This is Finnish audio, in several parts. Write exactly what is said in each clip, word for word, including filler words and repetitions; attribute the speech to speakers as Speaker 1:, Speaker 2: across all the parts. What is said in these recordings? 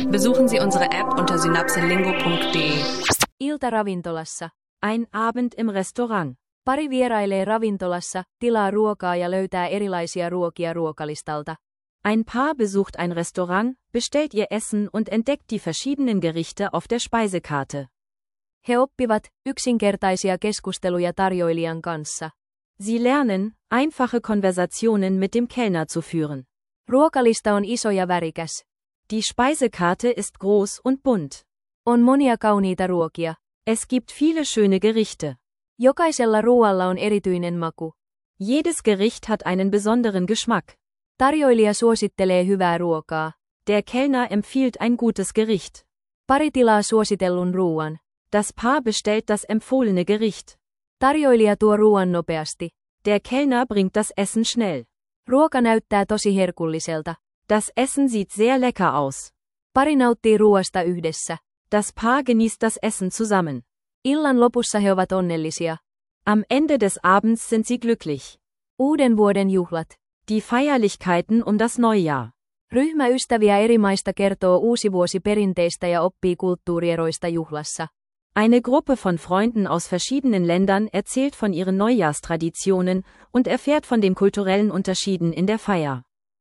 Speaker 1: Besuchen Sie unsere App unter synapselingo punkt de.
Speaker 2: Ilta ravintolassa. Ein Abend im Restaurant. Pari vierailee ravintolassa, tilaa ruokaa ja löytää erilaisia ruokia ruokalistalta. Ein Paar besucht ein Restaurant, bestellt ihr Essen und entdeckt die verschiedenen Gerichte auf der Speisekarte. He oppivat yksinkertaisia keskusteluja tarjoilijan kanssa. Sie lernen, einfache Konversationen mit dem Kellner zu führen. Ruokalista on iso ja värikäs. Die Speisekarte ist groß und bunt. On monia kauniita ruokia. Es gibt viele schöne Gerichte. Jokaisella ruoalla on erityinen maku. Jedes Gericht hat einen besonderen Geschmack. Tarjoilija suosittelee hyvää ruokaa. Der Kellner empfiehlt ein gutes Gericht. Pari tilaa suositellun ruoan. Das Paar bestellt das empfohlene Gericht. Tarjoilija tuo ruoan nopeasti. Der Kellner bringt das Essen schnell. Ruoka näyttää tosi herkulliselta. Das Essen sieht sehr lecker aus. Pari nauttii ruoasta yhdessä. Das Paar genießt das Essen zusammen. Illan lopussa he ovat onnellisia. Am Ende des Abends sind sie glücklich. Uuden vuoden juhlat. Die Feierlichkeiten um das Neujahr. Ryhmä ystäviä eri maista kertoo uusivuosi perinteistä ja oppii kulttuurieroista juhlassa. Eine Gruppe von Freunden aus verschiedenen Ländern erzählt von ihren Neujahrstraditionen und erfährt von den kulturellen Unterschieden in der Feier.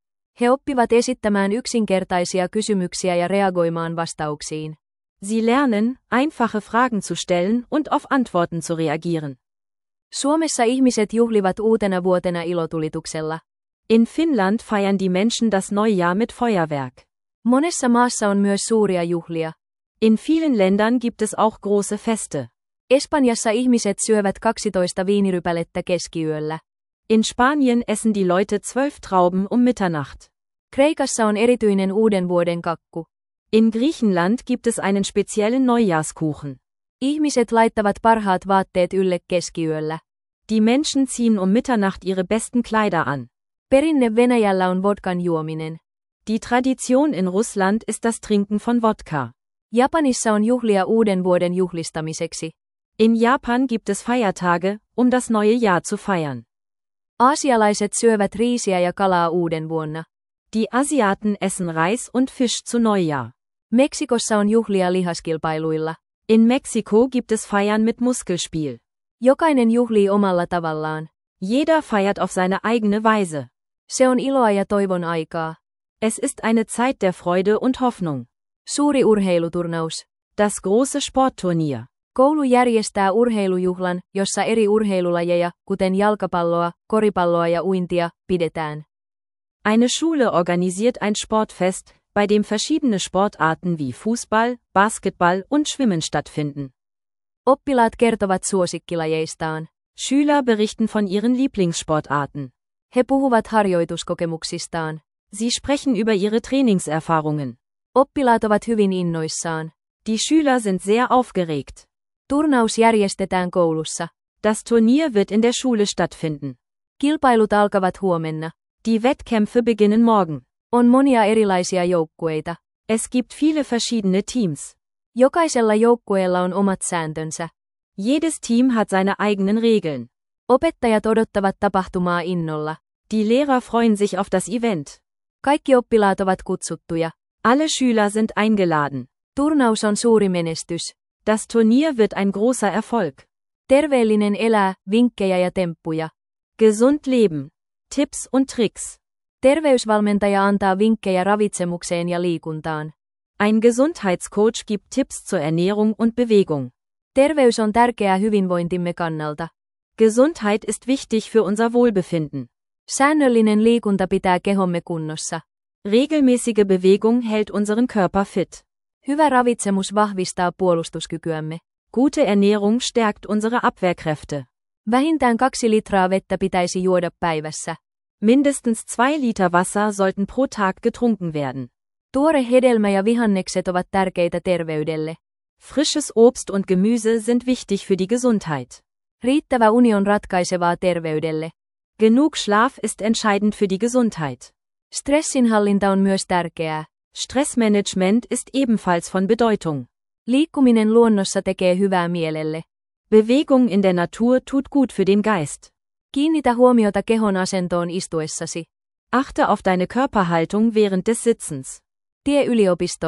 Speaker 2: He oppivat esittämään yksinkertaisia kysymyksiä ja reagoimaan vastauksiin. Sie lernen, einfache Fragen zu stellen und auf Antworten zu reagieren. Suomessa ihmiset juhlivat uutena vuotena ilotulituksella. In Finnland feiern die Menschen das Neujahr mit Feuerwerk. Monessa maassa on myös suuria juhlia. In vielen Ländern gibt es auch große Feste. Espanjassa ihmiset syövät kaksitoista viinirypälettä keskiyöllä. In Spanien essen die Leute zwölf Trauben um Mitternacht. Kreikassa on erityinen uuden vuoden kakku. In Griechenland gibt es einen speziellen Neujahrskuchen. Ihmiset laittavat parhaat vaatteet ylle keskiyöllä. Die Menschen ziehen um Mitternacht ihre besten Kleider an. Perinne Venäjällä on vodkan juominen. Die Tradition in Russland ist das Trinken von Wodka. Japanissa on juhlia uuden vuoden juhlistamiseksi. In Japan gibt es Feiertage, um das neue Jahr zu feiern. Aasialaiset syövät riisiä ja kalaa uuden vuonna. Die Asiaten essen Reis und Fisch zu Neujahr. Meksikossa on juhlia lihaskilpailuilla. In Mexiko gibt es Feiern mit Muskelspiel. Jokainen juhlii omalla tavallaan. Jeder feiert auf seine eigene Weise. Se on iloa ja toivon aikaa. Es ist eine Zeit der Freude und Hoffnung. Suuri urheiluturnaus. Das große Sportturnier. Koulu järjestää urheilujuhlan, jossa eri urheilulajeja, kuten jalkapalloa, koripalloa ja uintia, pidetään. Eine Schule organisiert ein Sportfest, bei dem verschiedene Sportarten wie Fußball, Basketball und Schwimmen stattfinden. Oppilaat kertovat suosikkilajeistaan. Schüler berichten von ihren Lieblingssportarten. He puhuvat harjoituskokemuksistaan. Sie sprechen über ihre Trainingserfahrungen. Oppilaat ovat hyvin innoissaan. Die Schüler sind sehr aufgeregt. Turnaus järjestetään koulussa. Das Turnier wird in der Schule stattfinden. Kilpailut alkavat huomenna. Die Wettkämpfe beginnen morgen. On monia erilaisia joukkueita. Es gibt viele verschiedene Teams. Jokaisella joukkueella on omat sääntönsä. Jedes Team hat seine eigenen Regeln. Opettajat odottavat tapahtumaa innolla. Die Lehrer freuen sich auf das Event. Kaikki oppilaat ovat kutsuttuja. Alle Schüler sind eingeladen. Turnaus on suuri menestys. Das Turnier wird ein großer Erfolg. Terveellinen elää, vinkkejä ja temppuja. Gesund leben. Tipps und Tricks. Terveysvalmentaja antaa vinkkejä ravitsemukseen ja liikuntaan. Ein Gesundheitscoach gibt Tipps zur Ernährung und Bewegung. Terveys on tärkeää hyvinvointimme kannalta. Gesundheit ist wichtig für unser Wohlbefinden. Säännöllinen liikunta pitää kehomme kunnossa. Regelmäßige Bewegung hält unseren Körper fit. Hyvä ravitsemus vahvistaa puolustuskykyämme. Gute Ernährung stärkt unsere Abwehrkräfte. Vähintään kaksi litraa vettä pitäisi juoda päivässä. Mindestens zwei Liter Wasser sollten pro Tag getrunken werden. Tuore hedelmä ja vihannekset ovat tärkeitä terveydelle. Frisches Obst und Gemüse sind wichtig für die Gesundheit. Riittävä uni on ratkaisevaa terveydelle. Genug Schlaf ist entscheidend für die Gesundheit. Stressinhallinta on myös tärkeää. Stressmanagement ist ebenfalls von Bedeutung. Liikkuminen luonnossa tekee hyvää mielelle. Bewegung in der Natur tut gut für den Geist. Kiinnitä huomiota kehon asentoon istuessasi. Achte auf deine Körperhaltung während des Sitzens. Tie yliopistoon.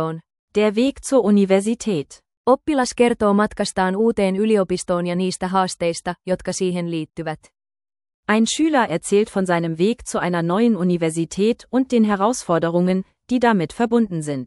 Speaker 2: Der Weg zur Universität. Oppilas kertoo matkastaan uuteen yliopistoon ja niistä haasteista, jotka siihen liittyvät. Ein Schüler erzählt von seinem Weg zu einer neuen Universität und den Herausforderungen, die damit verbunden sind.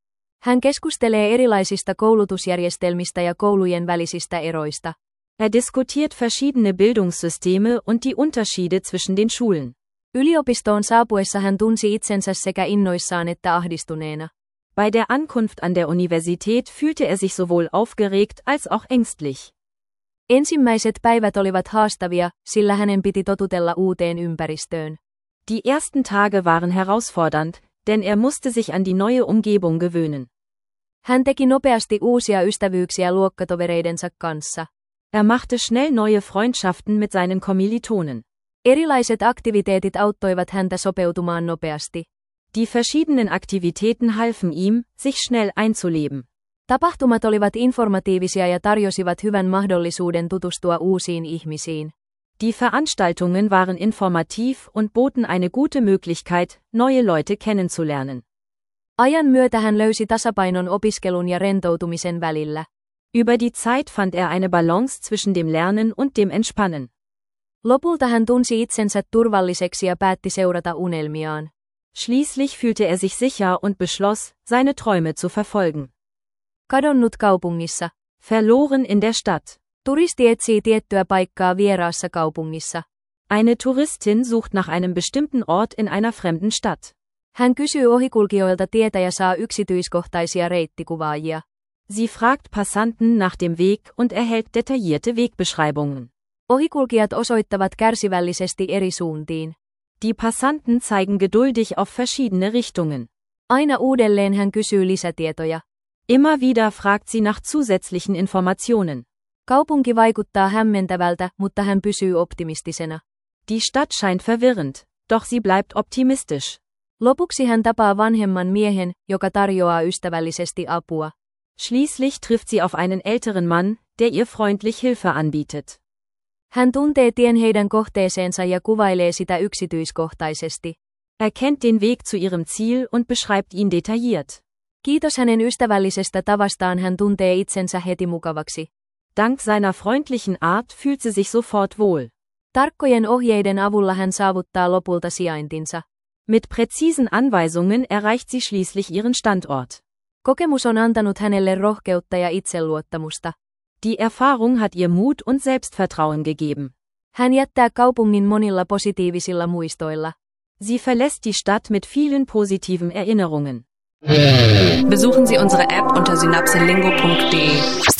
Speaker 2: Hän keskustelee erilaisista koulutusjärjestelmistä ja koulujen välisistä eroista. Er diskutiert verschiedene Bildungssysteme und die Unterschiede zwischen den Schulen. Yliopistoon saapuessa hän tunsi itsensä sekä innoissaan että ahdistuneena. Bei der Ankunft an der Universität fühlte er sich sowohl aufgeregt als auch ängstlich. Ensimmäiset päivät olivat haastavia, sillä hänen piti totutella uuteen ympäristöön. Die ersten Tage waren herausfordernd, denn er musste sich an die neue Umgebung gewöhnen. Hän teki nopeasti uusia ystävyyksiä luokkatovereidensa kanssa. Er machte schnell neue Freundschaften mit seinen Kommilitonen. Erilaiset aktiviteetit auttoivat häntä sopeutumaan nopeasti. Die verschiedenen Aktivitäten halfen ihm, sich schnell einzuleben. Tapahtumat olivat informatiivisia ja tarjosivat hyvän mahdollisuuden tutustua uusiin ihmisiin. Die Veranstaltungen waren informativ und boten eine gute Möglichkeit, neue Leute kennenzulernen. Ajan myötä hän löysi tasapainon opiskelun ja rentoutumisen välillä. Über die Zeit fand er eine Balance zwischen dem Lernen und dem Entspannen. Lopulta hän tunsi itsensä turvalliseksi ja päätti seurata unelmiaan. Schließlich fühlte er sich sicher und beschloss, seine Träume zu verfolgen. Kadonnut kaupungissa. Verloren in der Stadt. Turisti etsii tiettyä paikkaa vieraassa kaupungissa. Eine Touristin sucht nach einem bestimmten Ort in einer fremden Stadt. Hän kysyy ohikulkijoilta tietä ja saa yksityiskohtaisia reittikuvaajia. Sie fragt Passanten nach dem Weg und erhält detaillierte Wegbeschreibungen. Ohikulkijat osoittavat kärsivällisesti eri suuntiin. Die Passanten zeigen geduldig auf verschiedene Richtungen. Aina uudelleen hän kysyy lisätietoja. Immer wieder fragt sie nach zusätzlichen Informationen. Kaupunki vaikuttaa hämmentävältä, mutta hän pysyy optimistisena. Die Stadt scheint verwirrend, doch sie bleibt optimistisch. Lopuksi hän tapaa vanhemman miehen, joka tarjoaa ystävällisesti apua. Schließlich trifft sie auf einen älteren Mann, der ihr freundlich Hilfe anbietet. Hän tuntee tien heidän kohteeseensa ja kuvailee sitä yksityiskohtaisesti. Er kennt den Weg zu ihrem Ziel und beschreibt ihn detailliert. Kiitos hänen ystävällisestä tavastaan hän tuntee itsensä heti mukavaksi. Dank seiner freundlichen Art fühlt sie sich sofort wohl. Tarkkojen ohjeiden avulla hän saavuttaa lopulta sijaintinsa. Mit präzisen Anweisungen erreicht sie schließlich ihren Standort. Kokemus on antanut hänelle rohkeutta ja itseluottamusta. Die Erfahrung hat ihr Mut und Selbstvertrauen gegeben. Hän jättää kaupungin monilla positiivisilla muistoilla. Sie verlässt die Stadt mit vielen positiven Erinnerungen.
Speaker 1: Besuchen Sie unsere App unter synapselingo punkt de.